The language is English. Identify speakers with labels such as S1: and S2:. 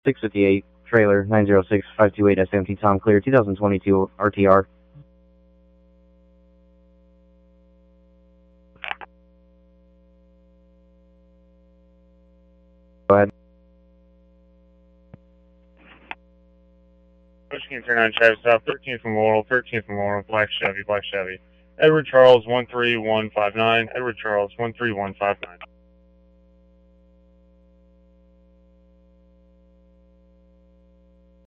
S1: 658, trailer 906528 SMT Tom Clear 2022 RTR. Go ahead.
S2: Michigan 39 Chevy South, 13th Memorial, 13th Memorial, Black Chevy, Black Chevy. Edward Charles 13159, Edward Charles 13159.